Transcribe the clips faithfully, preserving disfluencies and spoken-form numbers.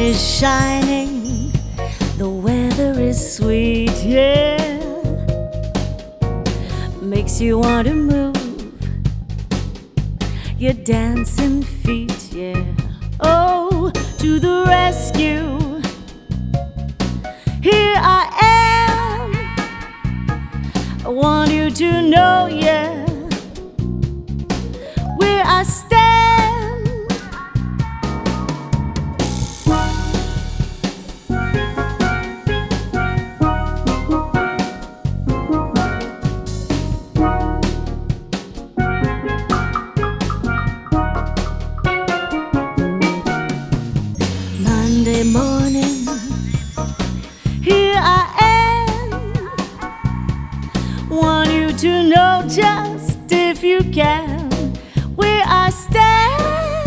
is shining, the weather is sweet, yeah. Makes you want to move your dancing feet, yeah. Oh, to the rescue, here I am. I want you to know, yeah, where I stand. Monday morning, here I am. Want you to know, just if you can, where I stand.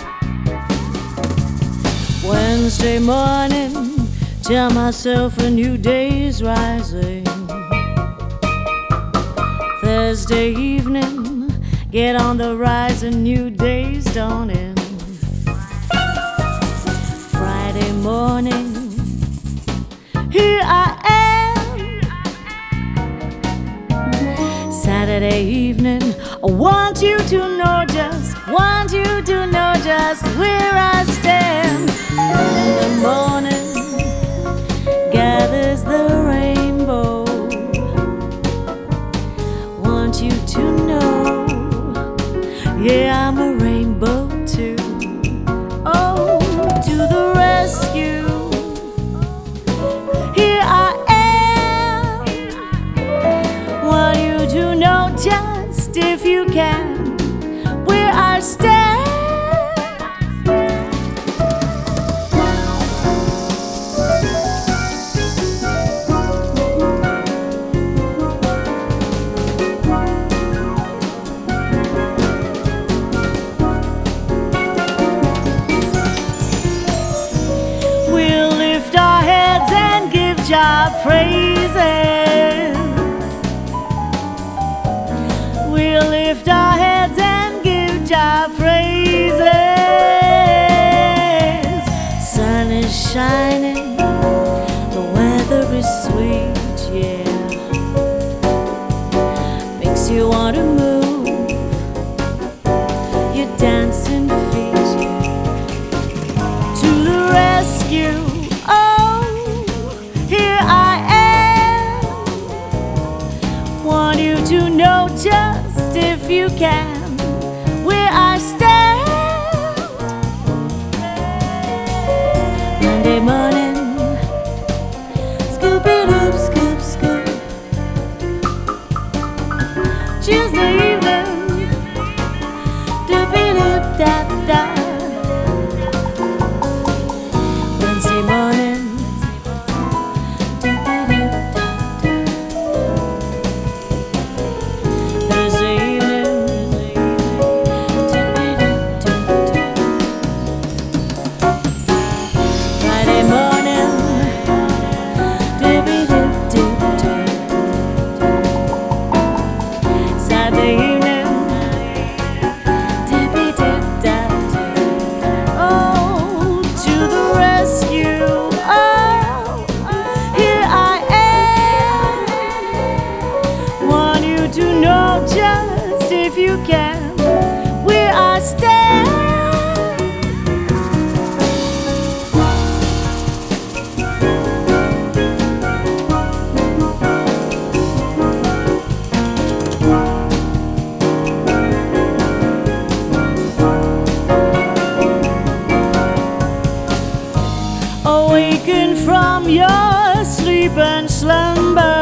Wednesday morning, tell myself a new day is rising. Thursday evening, get on the rise, a new day's dawning. Friday morning, here I am. Saturday evening, I want you to know, just want you to know just where I stand. In the morning, gathers the rainbow. Want you to know, yeah, I'm a rainbow too. Oh, to the rescue, here I am. Want you to know, just if you can, where I stand. We'll lift our heads and give Jah praises. We'll lift our heads and give Jah praises. Sun is shining, the weather is sweet, yeah. Makes you want to move your dancing feet, yeah. To the rescue, oh, here I am. Want you to know, just if you can, where I stand. Monday morning, scoop-a-doop, scoop, scoop. Tuesday evening, doop-a-doop, da, da. Wednesday morning, doop-a-doop, da, da. Thursday evening, doop-a-doop, da, da. Friday morning, doop-a-doop, doop, doop. Saturday evening, doop-a-doop, da, da. Oh, to the rescue, oh, here I am. Want you to know, just if you can, where I stand. Awaken from your sleep and slumber.